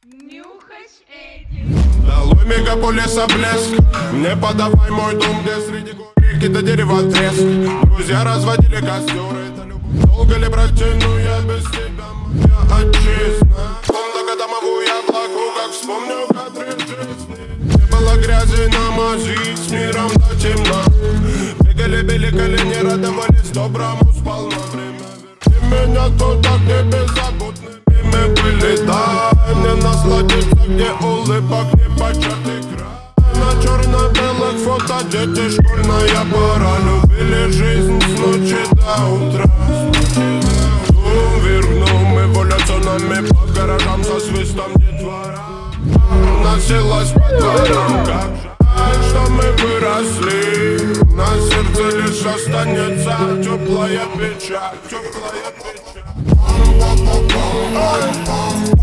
Нюхач эти. Долой мегаполиса блеск. Не подавай мой дом, где среди гор реки до дерева треск. Друзья разводили костеры, это любовь. Долго ли протяну я без тебя, моя отчизна? Комната домовую я плаку, как вспомню кадры жизни. Не было грязи на мази, с миром до темна. Бегали, били колени, радовались доброму сполна. Время верни меня туда, где беззаботными мы были. Дай мне насладиться, где улыбок не початый край. На черно-белых фото дети, школьная пора. Любили жизнь с ночи до утра. Дум вверх дном, эволюция нами по гаражам со свистом детвора. Носилась по дворам, как жаль, что мы выросли. На сердце лишь останется теплая печаль, теплая печаль.